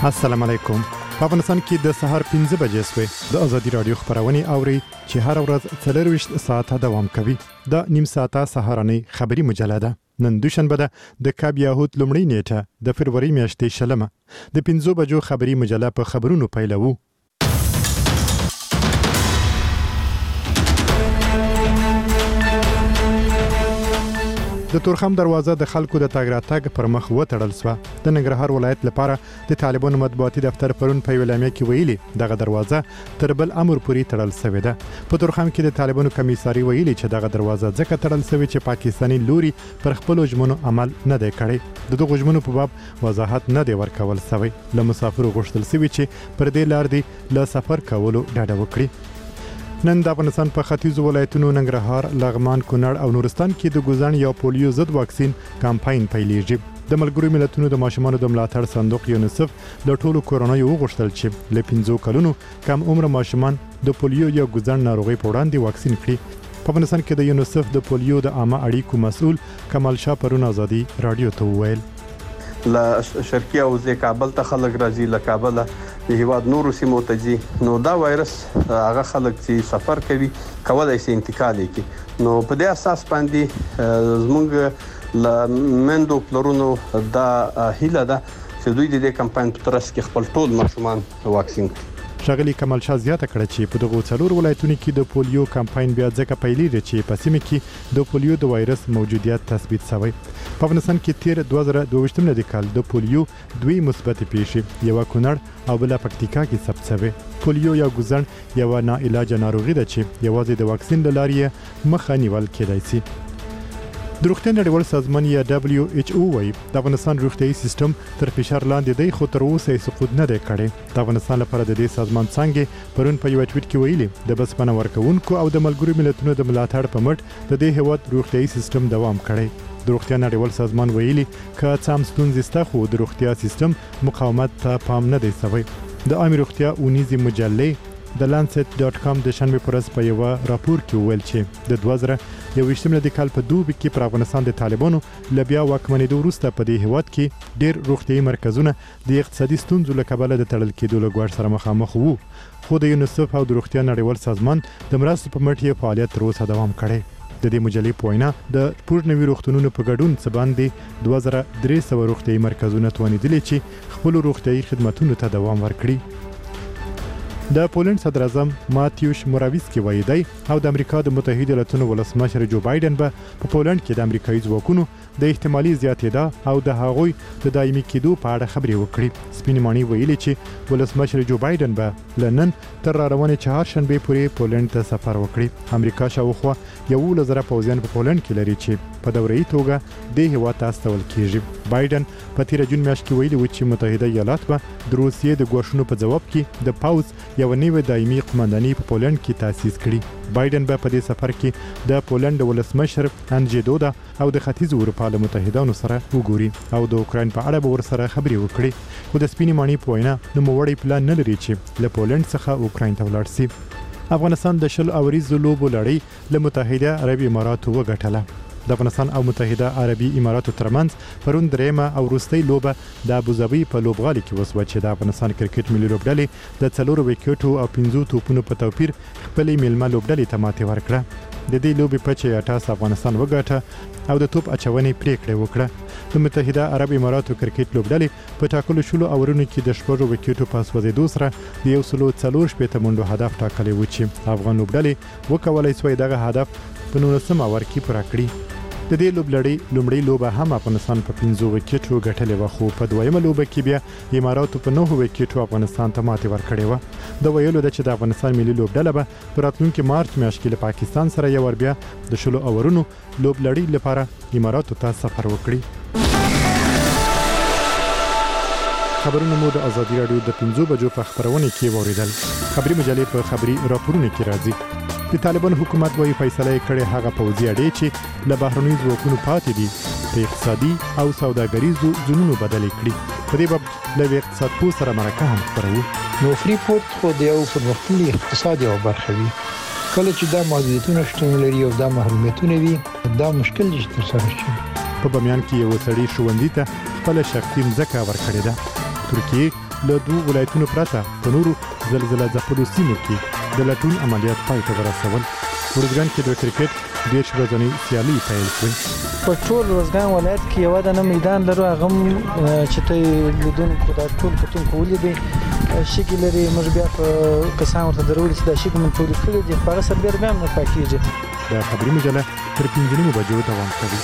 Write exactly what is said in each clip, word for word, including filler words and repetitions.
السلام علیکم. په افغانستان کې د سهار پنځه بجې شوې د ازادي رادیو خبرونه اوري چې هر ورځ څلور ویشت ساعته دوام کوي. د نیم ساعته سهارنۍ خبری مجله ده. نن دوشنبه ده د کاب یاهود لومړی نیټه د فروری میاشتې شلمه. د پنځو بجو خبری مجله په خبرونو پیلوو. د تورخم دروازه د خلکو د تاګ راتګ پر مخ وتړل شوه. د ننګرهار ولایت لپاره د طالبانو مطبوعاتي دفتر پرون په ویلامه کې ویلي دغه دروازه تر بل امر پورې تړل شوې ده. په تورخم کې د طالبانو کمیساري ویلي چې دغه دروازه ځکه تړل شوې چې پاکستاني لوري پر خپل ژمنو عمل نه دی کړی. د دغه ژمنو په باب وضاحت نه دی ورکول شوی. له مسافرو غوښتل شوی چې پر دې لار دی له سفر کولو ډډه وکړي. نن د افغانستان په ختیځو ولایتونو ننګرهار، لغمان، کونړ او نورستان کې د ګوزن یا پولیو ضد واکسین کمپاین پیلېږي. د ملګرو ملتونو د ماشومانو د ملاتړ صندوق یونیسف د ټولو کورونو وغوښتل چې له پنځو کلونو کم عمر ماشومان د پولیو یا ګوزن ناروغي په وړاندې واکسین کړي. په افغانستان کې د یونیسف د پولیو د عامه اړیکو مسؤل کمال شاه پرون ازادي رادیو ته وویل لا شرقي او زه کابل ته خلک راځي، له کابل د هیواد نورو سیمو ته ځي. نو دا وایرس هغه خلک چې سفر کوي کولای شي انتقال کړي. نو په دې اساس باندې زموږ ل مندو پلرونو دا هیله ده چې دوی د دې کمپاین په ترڅ کې خپل ټول ماشومان واکسین کړي. شغلی کمال شاه زیاته کړه چې په دغه څلور ولایتونو کې د پولیو کمپاین بیا ځکه پیلېږي چې په سیمه کې د پولیو د وایرس موجودیت تثبیت شوی. په افغانستان کې تیر دوه زره دوه ویشت د کال د پولیو دوی مثبت پیښې یو کونړ او بل پکتیکا کې ثبت شوی. پولیو یا ګوزن یو ناعلاج ناروغي ده چې یوازې د واکسین له لارې مخه نیول کېدای شي. د روغتیا نړیوال سازمان یا دبليو ایچ او وايي د افغانستان روغتیايي سیستم تر فشار لاندې دی، خو تر اوسه یې سقوط نه دی کړی. د افغانستان لپاره د دې سازمان څنګه پرون په یو ټویټ کې ویلي د بسپنه ورکوونکو او د ملګرو ملتونو د ملاتړ په مټ د دې هیواد روغتیايي سیستم دوام کړی. د روغتیا نړیوال سازمان ویلي که څه هم ستونزې شته خو د روغتیا سیستم مقاومت ته پام نه دی شوی. د عامه روغتیا اونیزي مجلې د لانسیت ډاټ کام د شنبه پر ورځ په یو راپور کې ویل چې د دوه زره یو ویشتم د کال په دوبي کې پر افغانستان د طالبانو لبیا واکمنېدو وروسته په دې هیواد کې ډېر روغتیايي مرکزونه د اقتصادي ستونزو له کبله د تړل کېدو له ګواښ سره مخامخ وو. خو د یونیسف او د روغتیا نړیوال سازمان د مرستو په مټ یې فعالیت تر اوسه دوام کړی. د دې مجلې په وینا د پورنوي روغتونونو په ګډون څه باندې دوه زره درې سوه روغتیايي مرکزونه توانېدلي چې خپل روغتیايي خدماتونو ته دوام ورکړي. د پولند صدر اعظم ماتیوش موراویسکی وایي دی او د امریکا د متحده ایالاتونو ولسمشر جو بایدن به په پولند کې د امریکایي ځواکونو د احتمالي زیاتېدا او د هغوی د دایمي کېدو په اړه خبرې وکړي. سپینې ماڼۍ ویلي چې ولسمشر جو بایدن به لنن تر راروانې چهارشنبې پورې پولند ته سفر وکړي. امریکا شاوخوا یولس زره پوځیان په پولند کې لري چې په دوره‌ایي توګه د هیواد ته استول کیږي. بایدن په تیر جون میاشت کې ویلي و چې متحده ایالات به د روسیې د ګواښونو په ځواب کې د پاوز یو نوی دایمي قومنداني په پولند کې تاسیس کړي. بایدن به په دې سفر کې د پولند ولسمشر انجی دودا او د ختیځ اروپا له متحدانو سره وګوري او د اوکراین په اړه به ورسره خبرې وکړي. خو د سپینې ماڼۍ په وینا نوموړی پلان نه لري چې له پولند څخه اوکراین ته ولاړ شي. افغانستان د شل اوریزو لوبو لړۍ له متحده عربي اماراتو وګټله. د افغانستان او متحده عربي اماراتو ترمنځ پرون درېمه او وروستۍ لوبه د ابوظبي په لوبغالي کې وسوه چې د افغانستان کرکټ ملي لوبډلې د څلورو وکټو او پنځو توپونو په توپیر خپلې میلمه لوبډلې ته ماتې ورکړه. د دې لوبې په چې اټاس افغانستان وګټه او د توپ اچونې پریکړه وکړه. د متحده عرب اماراتو کرکټ لوبډلې په ټاکلو شلو اورونو کې د شپږو وکټو په سوځېدو سره د یو سلو څلور شپېته منډو هدف ټاکلی و چې افغان لوبډلې وکولای شوی دغه هدف په نولسم اور کې پوره کړي. د دې لوبلړۍ لومړی لوبه هم افغانستان په پنځو وکټو ګټلې و، خو په دویمه لوبه کې بیا اماراتو په نهو وکټو افغانستان ته ماتې ورکړې و. د ویلو ده چې د افغانستان ملي لوبډله به په راتلونکي مارچ میاشت کې له پاکستان سره یو ور بیا د شلو اورونو لوبلړۍ لپاره اماراتو ته سفر وکړي. خبرونه مو د ازادي رادیو د پنځو بجو په خبرونه کې وریدل. خبري مجلې په خبري راپورونه کې راځي. د طالبان حکومت وايي فیصله کړې هغه پوځي اډې چې له بهرنیو ځواکونو پاتې دي په اقتصادي او سوداګریزو ځونونو بدل کړي. په دې باب له اقتصاد پوه سره مرکه هم خبرو. نو فری پورت خو د یو پرمختللي اقتصاد یو برخه وي. کله چې دا محدودیتونه شتون لري او دا محرومیتونه وي دا مشکل دي چې ترسره شي. په بمیان کې یو سړی ښوونځي ته خپل شخصي ځمکه ورکړې ده. ترکیه له دوه ولایتونو پرته په نورو زلزلہ ځپلو سیمو کې د لټون عملیات پای ته ورسول. ورځګان کې د کرکټ دیش ورځنی سیالي پیل شوه. په ټول ورځګان ولایت کې یو د میدان لرو هغه چې ته لیدونکو د ټول کتونکو ولیدي شګي لري موږ بیا په کسان ورته درول چې دا شګي من ټول کړي دي په سر بیا هم نه پاکيږي. د خبري مجله تر پنځه نیمو بجو دوام کوي.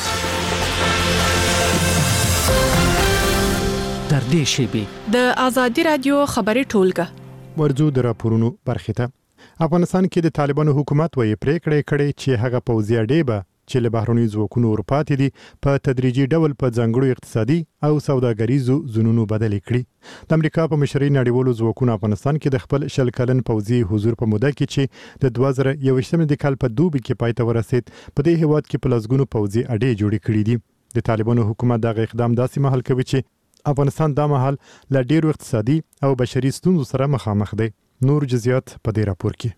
تر دې شیبې د ازادي رادیو خبري ټولګه ورځو د راپورونو برخه ته. افغانستان کې د طالبانو حکومت وایي پریکړې کړې چې هغه پوځي اډې به چې له بهرنیو ځواکونو ورپاتې دي په تدریجي ډول په ځانګړو اقتصادي او سوداګریزو زونونو بدل کړي. د امریکا په مشرۍ نړیوالو ځواکونو افغانستان کې د خپل شل کلن پوځي حضور په موده کې چې د دوه زره یوویشتم د کال په دوبي کې پای ته ورسید په دې هیواد کې په لسګونو پوځي اډې جوړې کړې دي. د طالبانو حکومت دغه اقدام داسې مهال کوي چې افغانستان دا مهال له ډیرو اقتصادي او بشري ستونزو سره مخامخ دی. نور جزئیات په دې راپور کې.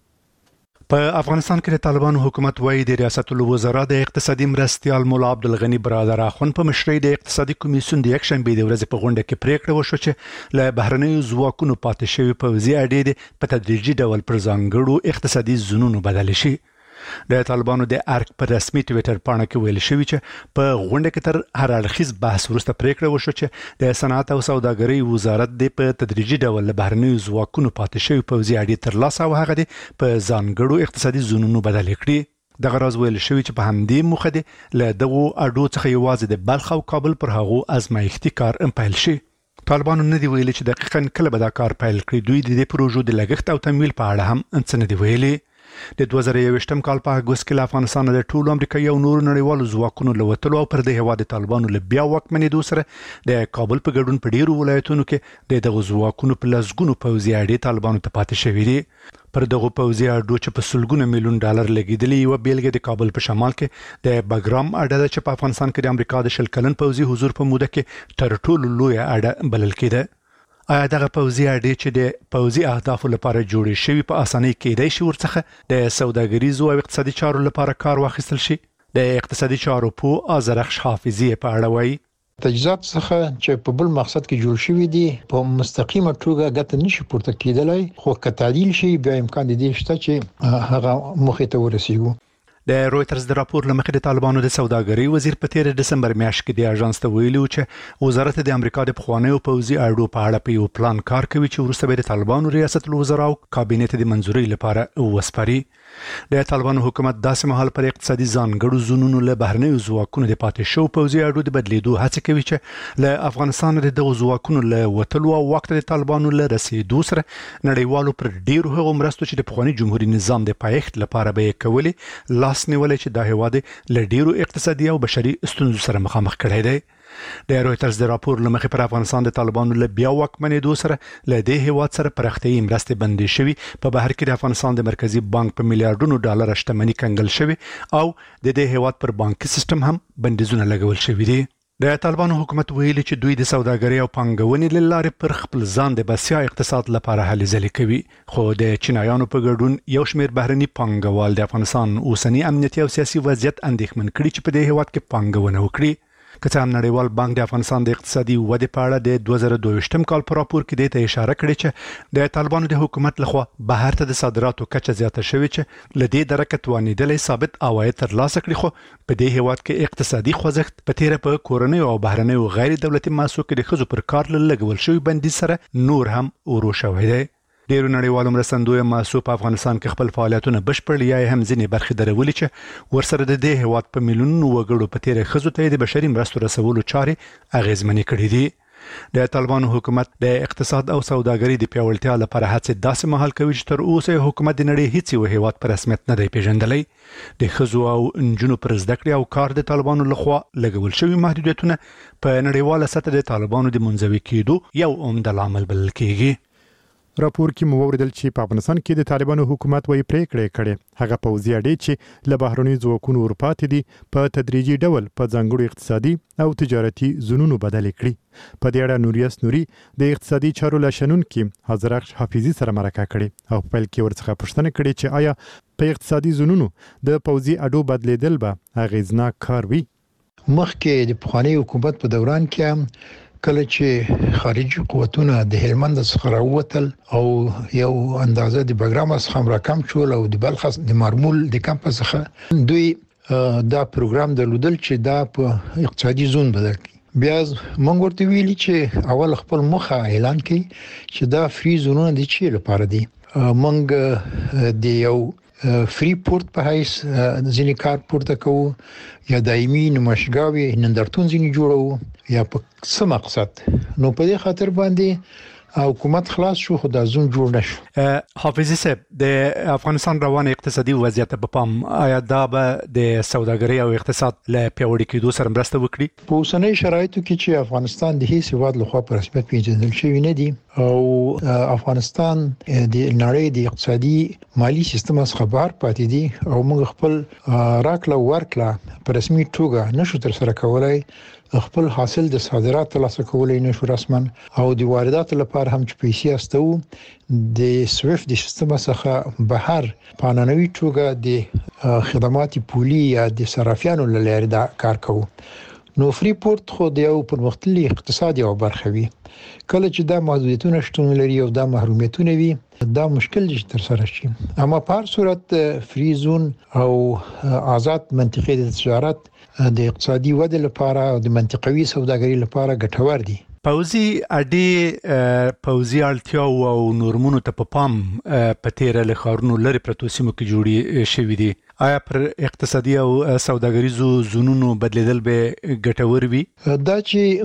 په افغانستان کې د طالبانو حکومت وایي د ریاست الوزرا د اقتصادي مرستيال مولا عبدالغنی برادر اخوند په مشرۍ د اقتصادي کمیسیون د یک شنبه د ورځې په غونډه کې پریکړه وشوه چې له بهرنیو ځواکونو پاتې شوی پوځي اډې په تدریجي ډول پر ځانګړو اقتصادي زونونو بدل شي. د طالبانو د ارک پر رسمي ټویټر پاڼه کې ویل شوی چې په غونډه کې تر هر اړخیز بحث وروسته پریکړه وشوه چې د صنعت او سوداګرۍ وزارت د په تدریجي ډول له بهرنیو ځواکونو پاتې شوی پوځي اډې ترلاسه او هغه د په ځانګړو اقتصادي زونونو بدل کړي. دغه راز ویل شوی چې په همدې موخه د له دغو اډو څخه یوازې د بلخ او کابل پر هغو ازمایښتي کار هم پیل شي. طالبانو نه دی ویلي چې دقیقاً کله به دا کار پیل کړي. دوی د دې پروژو د لګښت او تمویل په اړه هم څه نه دی ویلي. د دوه زره یوویشتم کال په اګوست کې له افغانستان د ټولو امریکایي او نورو نړیوالو ځواکونو له وتلو او پر دې هیواد د طالبانو له بیا واکمنېدو سره د کابل په ګډون په ډیرو ولایتونو کې د دغو ځواکونو په لسګونو پوځي اډې طالبانو ته پاتې شوي دي. پر دغو پوځي اډو چې په سلګونه میلیون ډالر لګیدلي یو بیلګه د کابل په شمال کې د بګرام اډه چې په افغانستان کې د امریکا د شل کلن پوځي حضور په موده کې تر ټولو لوی اډه بلل کېده. آیا دغه پوځي اډې چې د پوځي اهدافو لپاره جوړې شوي په اسانۍ کېدای شي ورڅخه د سوداګریزو او اقتصادي چارو لپاره کار واخیستل شي؟ د اقتصادي چارو په آزرخش حافظي په اړه وایي تجهیزات څخه چې په بل مقصد کې جوړ شوی دي په مستقیمه توګه ګټه نشي پورته کېدلای، خو که تعدیل شي بیا امکان دی شته چې هغه مخې ته ورسیږي. د رويټرز د راپور لمخې د طالبانو د سوداګرۍ وزیر په تیر دسمبر میاشت کې د اژانس ته ویلي چې وزارت د امریکا د پخوانیو پوځي اډو په اړه په یو پلان کار کوي چې وروسته به د طالبانو ریاست الوزرا او کابینه د منځوري لپاره وسپاري. د طالبانو حکومت داسې مهال پر اقتصادي ځانګړو زونونو له بهرنیو ځواکونو د پاتې شو پوځي اډو د بدلیدو هڅه کوي چې له افغانستان د دغو ځواکونو له وتلو او وخت د طالبانو له رسیدو سره نړیوالو پر ډیرو هغو مرستو چې د پخواني جمهوریت نظام د پایښت لپاره به کولې لاس نیولې چې د هیواد له ډیرو اقتصادي او بشري ستونزو سره مخامخ کړی دی. د رويټرز د راپور لمخې پر افغانستان د طالبانو له بیا واکمنېدو سره له دې هیواد سره پراختیايي مرستې بندې شوي، په بهر کې د افغانستان د مرکزی بانک په میلیارډونو ډالر شتمنۍ کنګل شوي او د دې هیواد پر بانکي سیستم هم بندیزونه لګول شوي دي. د طالبانو حکومت ویلي چې دوی د سوداګرۍ او پانګونې له لارې پر خپل ځان د بسیا اقتصاد لپاره هلې ځلې کوي، خو د چینایانو په ګډون یو شمېر بهرني پانګوال د افغانستان اوسنی امنیتي او سیاسي وضعیت اندېښمن کړي چې په دې هیواد کې پانګونه وکړي. که څه هم نړیوال بانک د افغانستان د اقتصادي ودې په اړه د دوه زره دوه کال په راپور کې دې ته اشاره کړې چې د طالبانو د حکومت لخوا بهر ته د صادراتو کچه زیاته شوې چې لدې درکه توانیدلې ثابت عواید ترلاسه کړي، خو په دې هیواد کې اقتصادي خوځښت په تیره په کورنیو او بهرنیو غیر دولتي مؤسسو کې د ښځو پر کار لګول شوی بندیز سره نور هم ورو شوی دی. ډیرو نړیوالو مرستندویه مؤسسو په افغانستان کې خپل فعالیتونه بشپړ یا هم ځینې برخې درولې چې ورسره د دې هیواد په میلیونونو وګړو په تیره ښځو ته د بشري مرستو رسولو چارې اغیزمنې کړې دي. د طالبانو حکومت د اقتصاد او سوداګرۍ د پیاوړتیا لپاره هڅې داسې مهال کوي چې تر اوسه حکومت د نړۍ هیڅ یو هیواد په رسمیت نه دی پیژندلی. د ښځو او نجونو پر زده کړې او کار د طالبانو لخوا لګول شوي محدودیتونه په نړیواله سطح د طالبانو د منزوي کېدو یو عمده لامل بلل کېږي. راپور کې مو وویل چې په افغانستان کې د طالبانو حکومت وایي پریکړې کړې هغه پوځي اډې چې له بهرنیو ځواکونو ورپاتې دي په تدریجي ډول په ځانګړو اقتصادي او تجارتي زونونو بدل کړي. په دې اړه نوریاس نوري د اقتصادي چارو لشنونکي حضرت حافظي سره مرکه کړې او په پیل کې ورڅخه پوښتنه کړې چې آیا په اقتصادي زونونو د پوځي اډو بدلیدل به اغیزناک کار وي؟ مخکې د پخوانی حکومت په دوران کې کله چې خارجي قوتونه د هلمند څخه راووتل او یو اندازه د بګرام څخه راکم شول او د بلخ د مارمول د کمپ څخه دوی دا پروګرام درلودل چې دا په اقتصادي زون بدل کړي. بیا موږ ورته ویلي چې اول خپل مخه اعلان کړي چې دا فری زونونه دي چې لپاره دي. موږ د یو فری پورت په حیث ځینې کار پورته کوو یا دایمي نمایشګاوي نندرتون ځینې جوړو یا په څه مقصد. نو په دې خاطر باندې حکومت خلاص شو خو د زون جوړ نشو. حافظي صاحب د افغانستان روان اقتصادي وضعیت په پام آیا دا به د سوداګرۍ او اقتصاد له پیاوړي کېدو سره مرسته وکړي؟ په اوسنۍ شرایطو کې چې افغانستان د هیڅ هیواد لخوا په رسمیت پیژندل شوی نه دی او افغانستان د نړۍ د اقتصادي مالی سیستم څخه بهر پاتې دي او موږ خپل راکړه ورکړه په رسمي توګه نشو تر سره کولای، خپل حاصل د صادرات ترلاسه کولای نشو رسمن او د واردات لپاره هم چې پیسې استو د سويفت د سیستم څخه بهر پانانوي توګه د خدمات پولي یا د صرافیانو لپاره دا کار کوو. نو فری پورت خو د یو پرمختللي اقتصادي او برخه وي. کله چې دا محدودیتونه شتون لري او دا محرومیتونه وي دا مشکل دي تر سره شي. اما په هر صورت فری زون او آزاد منطقې د تجارت د اقتصادي ودې لپاره او د منطقوي سوداګرۍ لپاره ګټور دي. پوزي اډي پوزي اړتیا او نورمونو ته په پام په تیر له خارونو لري پروتو سیمو کې جوړي شوې دي. آیا پر اقتصادي او سوداګریزو زونونو بدلیدل به ګټور وي؟ دا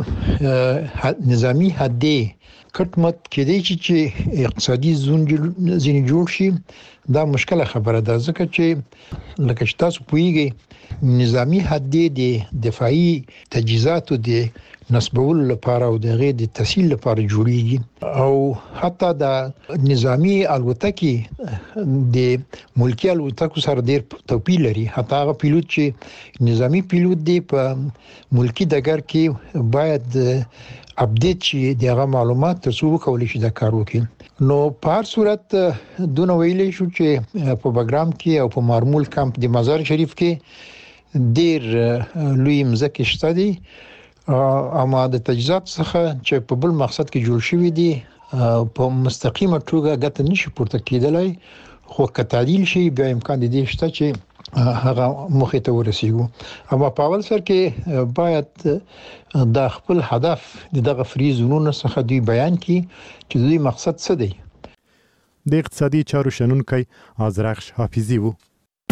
چې نظامی حدي کټمت کې دی چې اقتصادي زون ځینې جوړ شي دا مشکله خبره ده، ځکه چې لکه تاسو پوهیږئ نظامی حدي د دفاعي تجهیزاتو د نسبول لپاره او د غیر د تسهیل لپاره جوړیږي او حتی د نظامی الوتکې د ملکی الوتکو سره ډیر توپیر لري. حتی هغه پیلوټ چې نظامی پیلوټ دی په ملکی ډګر کې باید اپډیټ شي دغه معلومات ترڅو وکولای شي دا کار وکړي. نو په هر صورت دونه ویلې شو چې په بګرام کې او په مارمول کمپ د مزار شریف کې ډیر لوی مزکه شته دي اما د تجهیزات څخه چې په بل مقصد کې جوړ شوی دي په مستقیمه توګه ګټه نشي پورته کېدلای، خو کتعدیل شي بیا امکان دي شته چې هغه مخې ته ورسیږو. اما په اول سر کې باید د خپل هدف دغه فری زونونو څخه دوی بیان کړي چې دوی مقصد څه دی. د اقتصادي چارو شنونکي آذرخش حافظي وو.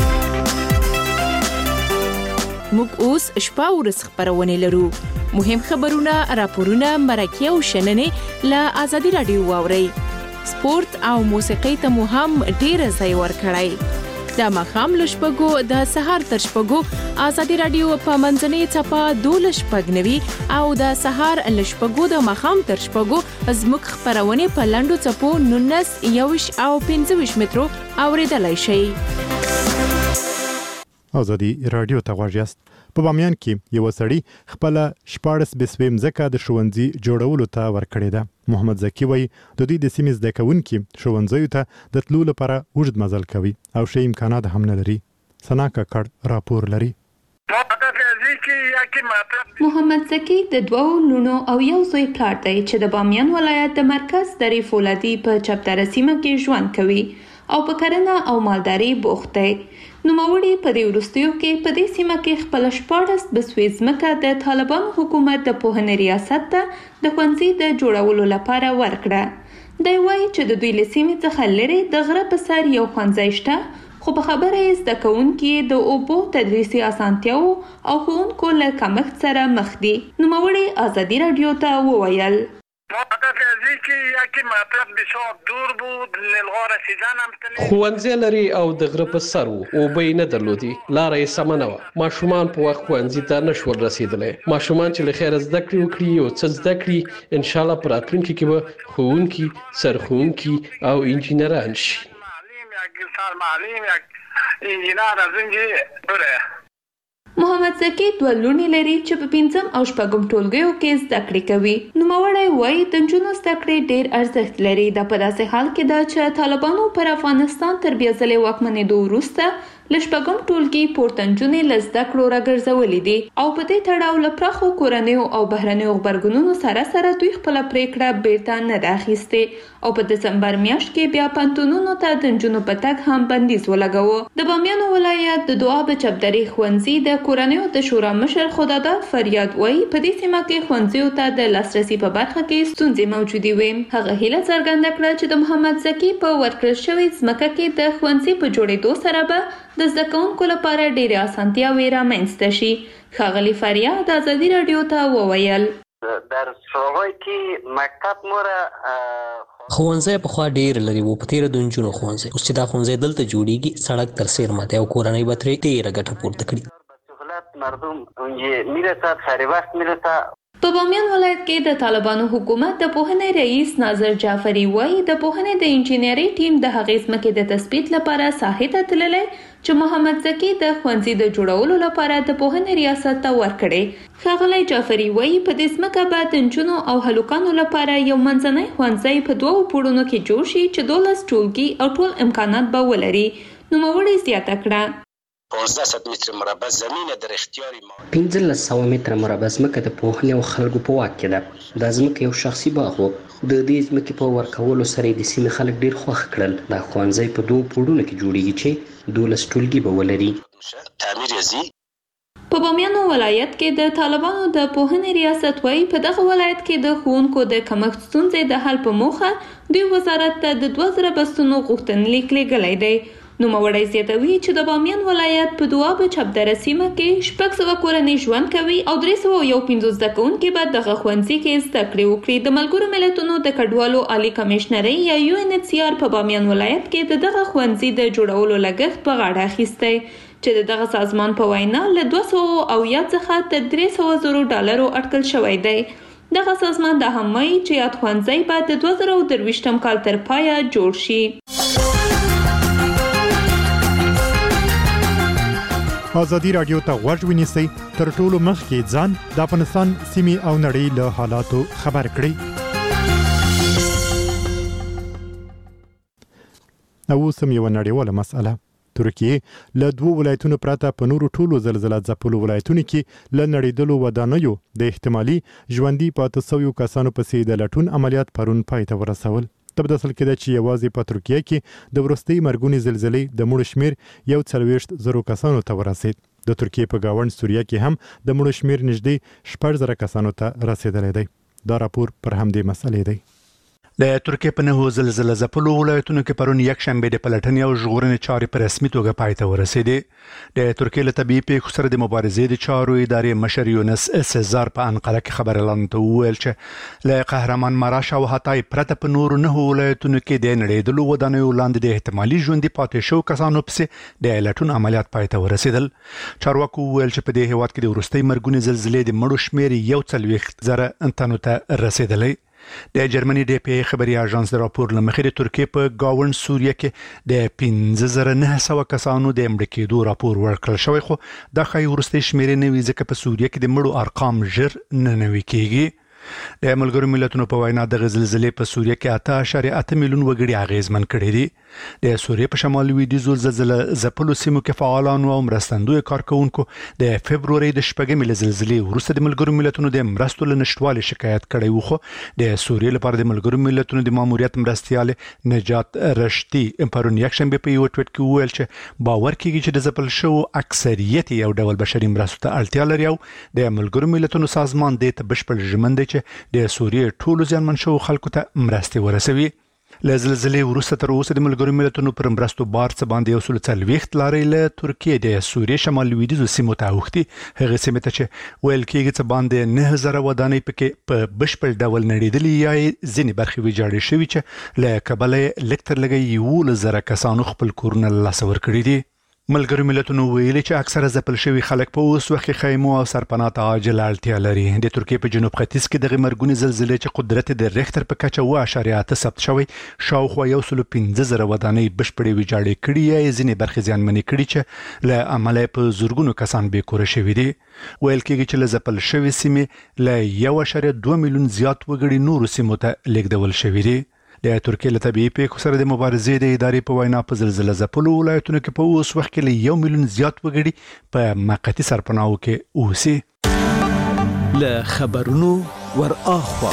موږ اوس شپه ورځ خبرونه لرو. مهم خبرونه، راپورونه، مرکه او شننې له آزادي رادیو واوري. سپورت او موسیقي ته مو هم ډیر ځای ورکړی. د مخام لشپګو د سهار تر شپګو آزادي رادیو په منځنۍ چپا دولس پګنوي او د سهار لشپګو د مخام تر شپګو زموږ خبرونه په لاندو چپو نونس یوش او پنځه مترو اوریدلای شي. آزادي رادیو ته غواړئ. په بامیان کې یو سړی خپل شپاړس بسویم زکه د شونځي جوړولو ته ورکړی ده. محمد زکی وای د دې د سیمې زده کوونکي شونځیو ته د تلو لپاره وجد مزل کوي او شی امکانات هم نه لري. سنا ککړ راپور لري. محمد زکی د دوو لونو او یو زوی پلار دی چې د بامیان ولایت د مرکز درې فولادي په چپتره سیمه کې ژوند کوي او په کرنه او مالداري بوخت دی. نوموړي په دې وروستیو کې په دې سیمه کې خپل شپاړس بسوي ځمکه د طالبانو حکومت د پوهنې ریاست ته د ښوونځي د جوړولو لپاره ورکړه. دی وایي چې د دوی له سیمې څخه لرې د غره په سر یو ښوونځی شته، خو په خبره یې زده کوونکي د اوبو تدریسي اسانتیاو او ښوونکو له کمښت سره مخ دي. نوموړي آزادي رادیو ته وویل ښوونځی لري او د غره په سر وو، اوبه یې نه درلودي، لاره یې سمه نه وه. ماشومان په وخت ښوونځي ته نه شول رسېدلی. ماشومان چې له خیره زده کړې وکړي یو څه زده کړي انشاءالله په راتلونکي کې به ښوونکي، سرښوونکي او انجینران شي. محمد زکی دوه لوڼې لري چې په پنځم او شپږم ټولګیو کې زده کړې کوي. نوموړی وایي د نجونو زده کړې ډېر ارزښت لري. دا په داسې حال کې ده چې طالبانو پر افغانستان تر بیا ځلې واکمنېدو وروسته لشپګم ټولګي پورتنجونې لزده کړو راګرځولې دي او په دې تړاو له پراخو کورنیو او بهرنیو خبرګونونو سره سره دوی خپل پریکړه بیرته نه راخیسته او په دسمبر میاشت کې بیا پانتونونو ته د نجونو په تګ هم بندیز ولګاوه. د بامیان ولایت د دواب چپدري ښوونځي د کورنیو د شورا مشر خدادا فریاد وایي په دې سیمه کې ښوونځیو ته د لاسرسي په برخه کې ستونزې موجودې وې. هغه هیله څرګنده کړه چې د محمد زکي په ورکړل شوې ځمکه کې د ښوونځي په جوړېدو سره به د زده کوونکو لپاره ډېرې اسانتیاوې رامنځته شي. ښاغلي فریاد ازادي راډیو ته وویل در سوغای کې مکتب موره ښوونځی پخوا ډېر لري و په تېره د نجونو ښوونځی اوس چې دا ښوونځی دلته جوړیږي سړک تر سیرمه دی او کورنۍ به ترې ډېره ګټه پورته کړي. سهولت مردم میرسد خیلی وخت میرسد. په بامیان ولایت کې د طالبانو حکومت د پوهنې رئیس ناظر جعفری وایي د پوهنې د انجینرۍ ټیم د هغې ځمکې د تثبیت لپاره ساحې ته تللی چې محمد زکي د ښوونځي د جوړولو لپاره د پوهنې ریاست ته ورکړي. ښاغلی جعفری وایي په دې ځمکه به د نجونو او هلکانو لپاره یو منځنی ښوونځی په دوو پوړونو کې جوړ شي چې دولس ټولګي او ټول امکانات به ولري. نوموړې زیاته کړه پانزده متر مربع زمینه در اختیار ما. پنځلس سوه متره مربع ځمکه د پوهنې او خلکو په واک کې ده. دا ځمکه یو شخصي باغ و. د دې ځمکې په ورکولو سره د سیمې خلک ډېر خوښ کړل. دا ښوونځی په دوو پوړونو کې جوړیږي چې دولس ټولګي به ولري. تعمیر یزي په بامیان ولایت کې د طالبانو د پوهنې ریاست وایي په دغه ولایت کې د ښوونکو د کمښت ستونزې د حل په موخه دوی وزارت ته د دوه زره بستونو غوښتنلیک لیږلی دی. نوموړی زیاتوي چې د بامیان ولایت په دواب چپدره سیمه کې شپږ سوه کورنۍ ژوند کوي او درې سوه یو پنځوس زده کوونکي به دغه ښوونځي کې زده کړې وکړي. د ملګرو ملتونو د کډوالو عالي کمیشنرۍ یا یو ان ایچ سی آر په بامیان ولایت کې د دغه ښوونځي د جوړولو لګښت په غاړه اخیستی چې د دغه سازمان په وینا له دوه سوه اویا څخه تر درې سوه زرو ډالرو اټکل شوی دی. دغه سازمان دا هم وایي چې یاد ښوونځی به د دوه زره درویشتم کال تر پایه جوړ شي. ازادي راډیو ته غوږ ونیسئ تر ټولو مخکې ځان د افغانستان سیمې او نړۍ له حالاتو خبر کړئ. نو اوس هم یوه نړیواله مسأله. ترکیه له دوو ولایتونو پرته په نورو ټولو زلزله ځپلو ولایتونو کې له نړېدلو ودانیو د احتمالي ژوندي پاتې سویو کسانو پسې د لټون عملیات پرون پای ته ورسول. تب د اصل کې ده چې یوازې په ترکیه کې د وروستۍ مرګونې زلزلې د مړو شمیر یو څلوېښت زرو کسانو ته ورسید. د ترکیه په گاونډ سوریه کې هم د مړو شمیر نږدې شپږ زره کسانو ته رسیدلی دی. دا راپور پر همدې مسئلې دی. د ترکیه په نهو زلزله ځپلو ولایتونو کې پرون یک شنبه د پلټنې او ژغورنې چارې په رسمي توګه پای ته ورسېدې. د ترکیه له طبیعي پیښو سره د مبارزې د چارو ادارې مشر یونس سزار په انقره کې خبرلاندو ته وویل چې له قهرمان مراش او حتای پرته په نورو نهو ولایتونو کې د نړېدلو ودانیو لاندې د احتمالي ژوندي پاتې شوو کسانو پسې د لټون عملیات پای ته ورسېدل. چارواکو وویل چې په دې هېواد کې د وروستۍ مرګونې زلزلې د مړو شمیر یو څلوېښت زره تنو ته رسېدلی. د جرمني ډي پی خبري اژانس د راپور لمخې د ترکیه په گاونډ سوریه کې د پنځه زره نه سوه کسانو د مړه کېدو راپور ورکړل شوی خو دا ښایي وروستۍ شمیرې نه وي ځکه په سوریه کې د مړو ارقام ژر نه نوي کېږي. د ملګرو ملتونو په وینا د زلزلې په سوریه کې اته اعشاریه اته میلیون وګړي اغیزمن کړي دي. د سوریه په شمال لویدیځو زلزله ځپلو سیمو کې فعالانو او مرستندوی کارکونکو د فبروري د شپږمې له زلزلې وروسته د ملګرو ملتونو د مرستو له نشټوالي شکایت کړی و خو د سوریه لپاره د ملګرو ملتونو د ماموریت مرستیال نجات رشتي پرون یک شنبه په یو ټویټ کې وویل چې باور کیږي چې د ځپل شوو اکثریت یو ډول بشري مرستو ته اړتیا لري او د ملګرو ملتونو سازمان د ته بشپړ ژمن دی د سوریه ټولو زیانمن شوو خلکو ته مرستې ورسوي. له زلزلې وروسته تر اوسه د ملګرو ملتونو پر مرستو بار څه باندې یو سل څلوېښت لارې له ترکیې د سوریې شمال لویدیځو سیمو ته اوښتي. هغې سیمې ته چې ویل کېږي څه باندې نه زره ودانۍ پکې په بشپړ ډول نړېدلي یا یې ځینې برخې ویجاړې شوي چې له کبله یې لږ تر لږه یولس زره کسانو خپل کورونه له لاسه ورکړي دي. ملګرو ملتونو ویلي چې اکثره ځپل شوي خلک په اوس وخت کې خیمو او سرپناه ته عاجله اړتیا لري. د ترکیې په جنوب ختیځ کې دغه مرګونې زلزلې چې قدرت د ریختر په کچه اوه اعشاریه اته ثبت شوی شاوخوا یو سل پنځه زره ودانۍ بشپړې ویجاړې کړي یا یې ځینې برخې زیانمنې کړي چې له امله په زرګونو کسان بې کوره شوي دي. ویل کېږي چې له ځپل شوي سیمې له یو اعشاریه دوه میلیون زیات وګړي نورو سیمو ته لیږدول شوي دي. د ترکیې له طبیعي پیښو سره د مبارزې د ادارې په وینا په زلزله ځپلو ولایتونو کې په اوس وخت کې له یو میلیون زیات وګړي په موقتي سرپناهو کې اوسي. له خبرونو ور اخوا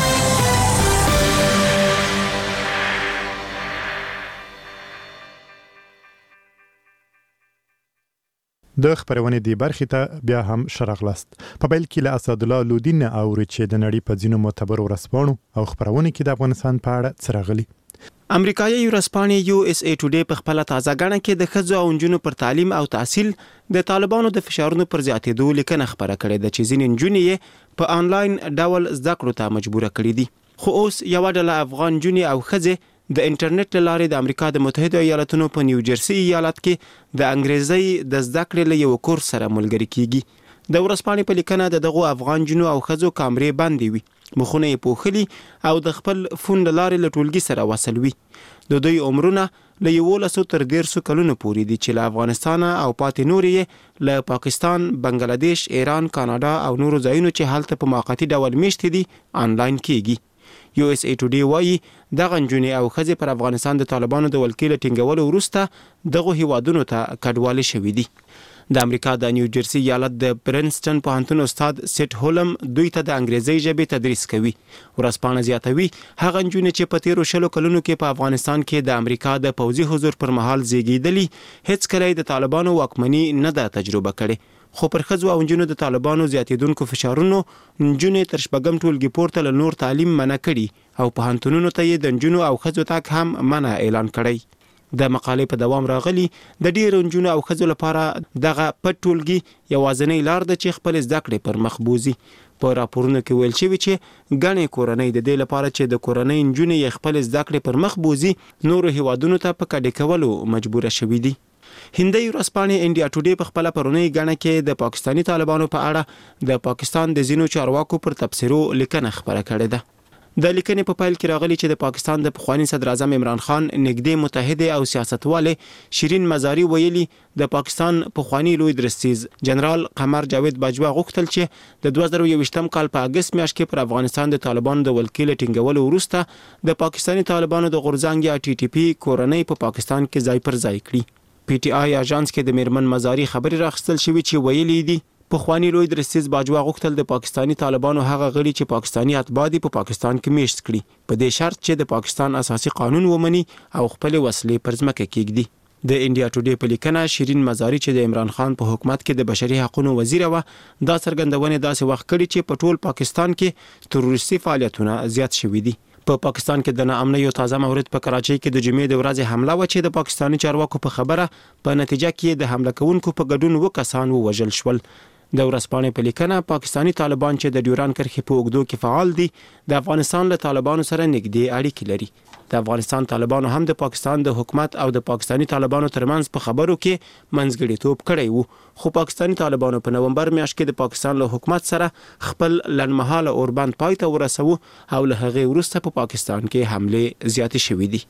د خبرونې دی برخې ته بیا هم شرغلاست. په پیل کې له اسد الله لودین او چې د نړۍ په ځینو معتبرو ورځپاڼو او خبرونه کې د افغانستان په اړه څرغلي. امریکایي ورځپاڼې یو اس ای ټوډے په خپل تازه غاڼه کې د ښځو او نجونو پر تعلیم او تحصیل د طالبانو د فشارونو پر زیاتېدو لیکنه خبره کړې ده چې ځینې نجونې په آنلاین ډول زده کړو ته مجبوره کړې دي. خو اوس یو ډله افغان نجونې او ښځې د انټرنیټ لارې د امریکا د متحده ایالاتونو په نیو جرسي ایالت کې د انګریزي د زده کړې له یو کورس سره ملګری کیږي. د ورځپاڼې په لیکنه د دغو افغان جنو او ښځو کامرې بندې وي، مخونه یې پوښلي او د خپل فون لارې له ټولګي سره وصل وي. د دوی عمرونه له یولسو تر دیرشو کلونو پورې دي چې له افغانستان او پاتې نورې له پاکستان، بنگلاديش، ایران، کاناډا او نورو ځایونو چې هلته په موقتی ډول میشتې دي آنلاین کیږي. یو اس ای ټوډے وایي دغه نجونې او ښځې پر افغانستان د طالبانو د ولکې له ټینګولو وروسته دغو هیوادونو ته کډوالې شوي دي. د امریکا د نیو جرسي ایالت د پرنسټن پوهنتون استاد سیټ هولم دوی ته د انګریزي ژبې تدریس کوي. ورځپاڼه زیاتوي هغه نجونې چې په تیرو شلو کلونو کې په افغانستان کې د امریکا د پوځي حضور پر مهال زیږیدلي هیڅ کله د طالبانو واکمني نه ده تجربه کړې. خو پر ښځو او نجونو د طالبانو زیاتېدونکو فشارونو نجونې تر شپږم ټولګي پورته له نور تعلیم منع کړي او پوهنتونونو ته یې د نجونو او ښځو تګ هم منع اعلان کړی. د مقالې په دوام راغلي د ډیرو نجونو او ښځو لپاره دغه پټ ټولګي یوازینۍ لار ده چې خپل زده کړې پر مخ بوزي. په راپورونو کې ویل شوي چې ګڼې کورنۍ د دې لپاره چې د کورنۍ نجونې یې خپل زده کړې پر مخ بوزي نورو هیوادونو ته په کډې کولو مجبوره شوي دي. هندي ورځپاڼې انډیا ټوډے په خپل پرونی غاڼه کې د پاکستانی طالبانو په اړه د پاکستان د زینو چارواکو پر تبصرو لیکنه خبره کړې ده. د لیکنې په پایل کې راغلي چې د پاکستان د پخوانی صدر اعظم عمران خان نږدې متحد او سیاستواله شیرین مزاری ویلي د پاکستان پخوانی لوی درستیز جنرال قمر جاوید باجوا غوښتل چې د دوه زره یوویشتم کال په اگست میاشت کې پر افغانستان د طالبانو د ولکې له ټینګولو وروسته د پاکستانی طالبانو د غورځنګ یا ټي ټي پی کورنۍ په پاکستان کې ځای پر ځای کړي. پی ټی آی اژانس کې د میرمن مزاری خبري راخستل شوی چې ویلي دي پخوانی لوی درستیز باجوا غوښتل د پاکستانی طالبانو هغه غړي چې پاکستانی اتباع دي په پاکستان کې میشت کړي په دې شرط چې د پاکستان اساسي قانون ومني او خپل وسلې پر ځمکه کېږدي. د انډیا ټوډے په لیکنه شیرین مزاری چې د عمران خان په حکومت کې د بشري حقوقو وزیر و دا څرګندونه داسې وخت کړي چې په ټول پاکستان کې تروریستي فعالیتونه زیات شوي دي. په پا پاکستان کې د ناامنۍ یو تازه مورد په کراچۍ کې د جمعې د ورځې حمله و چې د پاکستاني چارواکو په خبره په نتیجه کې د حمله کوونکو په ګډون و کسان ووژل شول. د ورځپاڼې په لیکنه پاکستانی طالبان چې د ډیوران کرښې په اوږدو کې فعال دي د افغانستان له طالبانو سره نږدې اړیکې لري. د افغانستان طالبانو هم د پاکستان د حکومت او د پاکستانی طالبانو ترمنځ په خبرو کې منځګړیتوب کړی وو خو پاکستانی طالبانو په نومبر میاشت کې د پاکستان له حکومت سره خپل لنډمهاله اوربند پای ته ورسوه او له هغې وروسته په پاکستان کې حملې زیاتې شوې دي.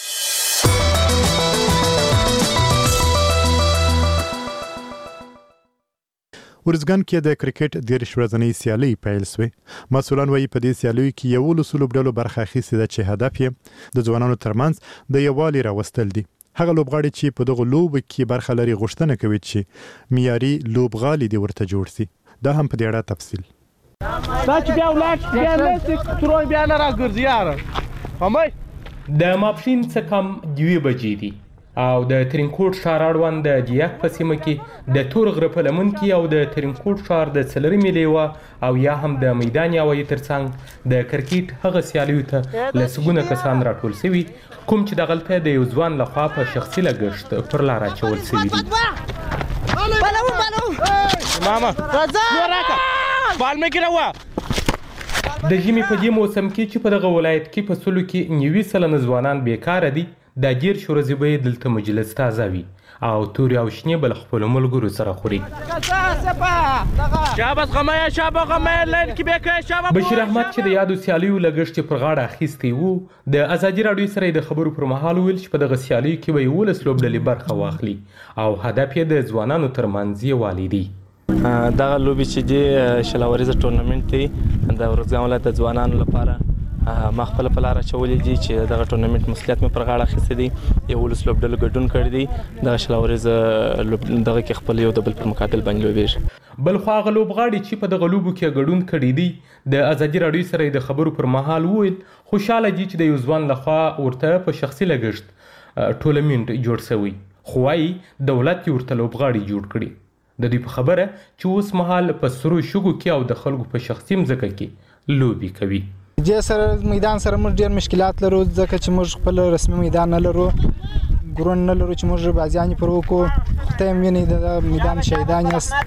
ورزګان کې د کرکټ دیرش ورځنۍ سیالي پیل شوه. مسؤلان وايي په دې سیالي کې یو لسول بډلو برخه اخیستې ده چې هدف یې د ځوانانو ترمنځ د یووالي راوستل دي. هغه لوبغاړي چې په دغه لوب کې برخه لري غوښتنه کوي چې معیاري لوبغالي دی ورته جوړ شي. دا هم په دې اړه تفصیل. دا چې بیا ولاړ بیا نه ترون بیا نه راګرځي یار. همای د ماپښین څخه کم دوه بجې دي او د ترینکوټ ښار اړوند د جیاک په سیمه کې د تور غره په لمن کې او د ترینکوټ ښار د څلرمې لیوه او یا هم د میدان یاوې ترڅنګ د کرکټ هغه سیالیو ته لسګونه کسان راټول شوي کوم چې دغلته د یو ځوان لخوا په شخصي لګښت پر لار اچول شوي دي. ماما راځه راکا بال مې کړه د ژمي په دې موسم کې چې په دغه ولایت کې په سلو کې نوي سلنه ځوانان بیکاره دي د دیر شورزي به دلته مجلس تازه وي او توري او شنې بل خپل ملګرو سره خوري. شاباس غمایا شاباس غمایا لین کې به کې شاباس بشیر احمد چې د یادو سیالیو لګښت پر غاړه اخیستی وو د ازادي راډیو سره د خبرو پر مهال ویل چې په دغه سیالیو کې به یو لس لوبډلې برخه واخلي او هدف یې د ځوانانو ترمنځ یووالی دی. دغه لوبې چې دی شلاوریزه ټورنمنت دی د ورځګان ولایت د ځوانانو لپاره ما خپل په لار چولې دي چې دغه ټورنمنت مسؤلیت مې پر غاړه اخیستی دي یو ولس لوبډل ګډون کړی دي دغه شلاورز دغه کې خپل یو د بل پر مقابل باندې لوبېږي بل خو هغه لوبغاړي چې په دغه لوبو کې ګډون کړي دي د ازادي راډیو سره د خبرو پر مهال وویل خوشاله دي چې د یو ځوان لخوا ورته په شخصي لګښت ټورنمنت جوړ شوی خو وايي دولت یې ورته لوبغاړي جوړ کړي د دې په خبره چې اوس مهال په سرو شګو کې او د خلکو په شخصي مځکه کې لوبي کوي د سره میدان سره موږ ډېر مشکلات لرو ځکه چې موږ خپل رسمي میدان نه لرو ګرون نه لرو چې موږ بازیان پر وکړو خو ته مینه د میدان شهیدان یاست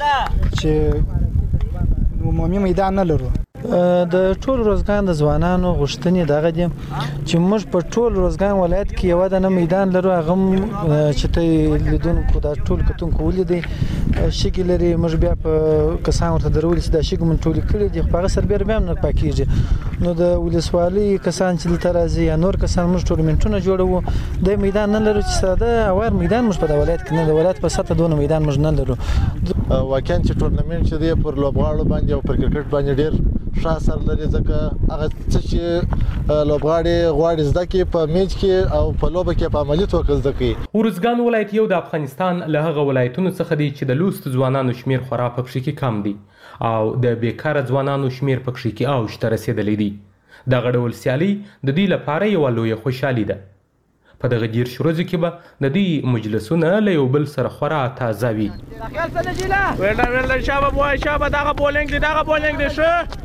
چې عمومي میدان نه لرو د ټول روزګان د ځوانانو غوښتنې دغه دي چې موږ په ټول روزګان ولایت کې یو د میدان لرو هغه چې ته لیدونکو د ټول کتونکو ولیدي شګي لري موږ بیا په کسان ورته درول چې د شګو من ټول کړي دي په غسر بیر بیا نه پاکیږي نو د ولسوالۍ کسان چې دلته راځي یا نور کسان موږ ټورنمنټونه جوړو د میدان نه لرو چې ساده اوار میدان موږ په د ولایت کې نه د ولایت په سطح دونه میدان موږ نه لرو واقعا چې ټورنمنټ چې دی پر لوبغاړو باندې او پر کرکټ باندې ډیر ښه اثر لري ځکه هغه څه چې لوبغاړي غواړي زده کې په میچ کې او په لوبه کې په عملي توګه زده کوي ورزګان ولایت یو د افغانستان له هغه ولایتونو څخه دی چې د لوست ځوانانو شمیر خورا پکې کې کم دی او د بیکاره ځوانانو شمیر پکې کې اوج ته رسیدلی دی دغه ډول سیالي د دې لپاره یو لویه خوشحالي ده په دغه ډیر شروع کې به د دې مجلسونه له یو بل سره خورا تازه وي ورلا ورلا شابه بوای شابه دغه بولینګ دی دغه بولینګ دی شه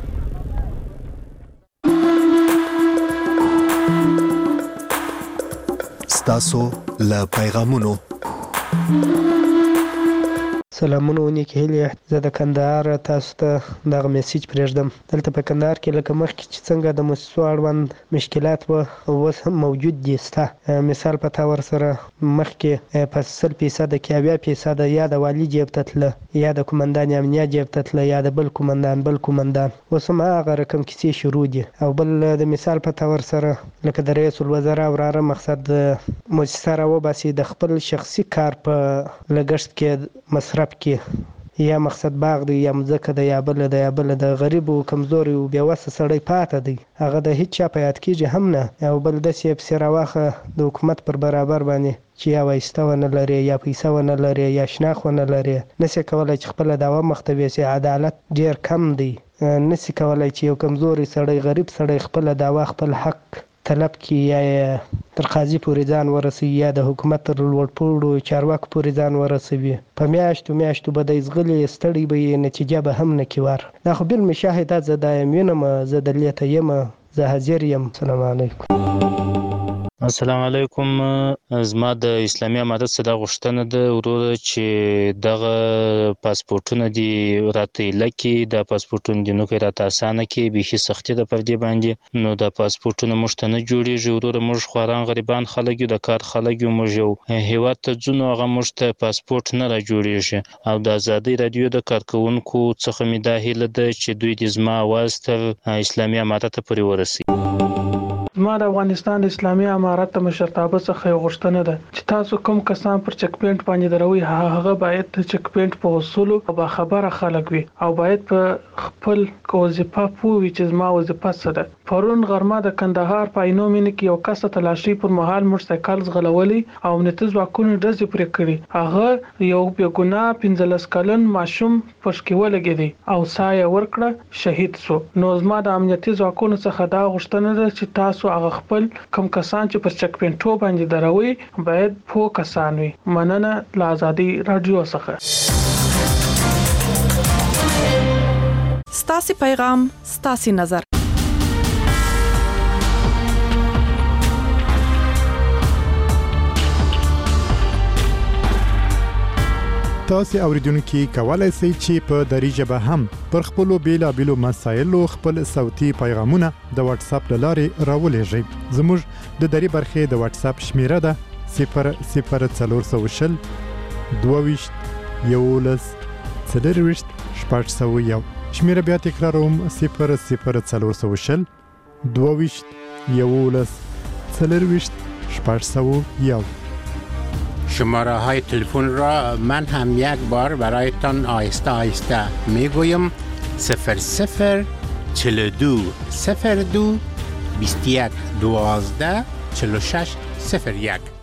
ستاسو له پیغامونو سلامونه ونیکې هیلې زه د کندهار تاسو ته دغه میسیج پرېږدم دلته په کندهار کې لکه مخکې چې څنګه د موسسو اړوند مشکلات وه اوس هم موجود دي سته مثال په طور سره مخکې په سل فیصده کې اویا فیصده یا د والي جیب ته تله یا د قومندان امنیه جیب ته تله یا د بل قومندان بل قومندان اوس هم هغه رقم کیسې شروع دي او بل د مثال په طور سره لکه د رئیس الوزرا وراره مقصد د موسسه راوباسي د خپل شخصي کار په لګښت کې مصرف کې یا مقصد باغ دی یا مځکه ده یا بل ده یا بل د غریب او کمزوري او بې وسه سړی پاته دی هغه د هیڅ چا په یاد کېږي هم نه او بل داسې یې پسې راواخه د حکومت پر برابر باندې چې یا وایسته ونه لري یا پیسه ونه لري یا شناخت ونه لري نسي کولی چې خپله دعوه مخته یوسي عدالت ډېر کم دی نسي کولی چې یو کمزوري سړی غریب سړی خپله دعوه خپل حق طلب کی یا تر قاضي پورې ځان ورسوي یا د حکومت تر لوړپوړو چارواکو پورې ځان ورسوي په میاشتو میاشتو به دی زغلي ستړی به یې نتیجه به هم نه کیوار دا خو بالمشاهده زه دا یم وینم زه دلته یم زه حاضر یم السلام علیکم السلام علیکم زما د اسلامي امارت څخه د غوښتنه ده وروره چې دغه پاسپورتونه دي راته لکه د پاسپورتونو د نو کې راته اسانه کې به هیڅ سختي د پر دې باندې نو د پاسپورتونو مشته نه جوړیږي وروره موږ خواران غریبان خلک یو د کار خلک یو موږ یو هیواد ته ځو هغه مشته پاسپورت نه را جوړیږي او د ازادي رادیو د کارکونکو څخه مې دا هیله ده چې دوی د زما اواز تر اسلامي امارت پورې ورسوي زما د افغانستان د اسلامي امارت د مشرتابه څخه یو غوښتنه ده چې تاسو کوم کسان پر چک پوینټ باندې دروي هغه باید د چک پوینټ په اصول او با خبره خلک وي او باید په خپل وظیفه پوه چې زما وظیفه څه ده پرون غرمه د کندهار په اینومین کې یو کس تلاشي پر مهال موټرسایکل زغلولي او امنیتي ځواکونو ډزې پرې کړې هغه یو بې ګناه پنځلس کلن ماشوم پښکې ولګېدی او ساه یې ورکړه شهید شو نو زما د امنیتي ځواکونو څخه دا غوښتنه ده چې تاسو هغه خپل کم کسان چې پر چک پوینټو باندې دروي باید پوه کسان وي مننه له ازادي رادیو څخه ستاسو پیغام ستاسو نظر تاسو اوریدونکو کولای شئ چې په دری ژبه هم پر خپل بیلابېلو مسایلو خپل صوتي پیغامونه د واتس اپ لارې راولېږئ زموږ د دری برخې د واتس اپ شمیره ده صفر صفر څلور سوه شل دوه یولس څلرویشت شپږ سوه یو شمیره بیا تکراروم صفر صفر څلور سوه شل دوه یولس څلرویشت شپږ سوه یو شماره های تلفن را من هم یک بار برایتان آهسته آهسته می گویم صفر صفر چهل و دو صفر دو بیست و یک دوازده چهل و شش صفر یک.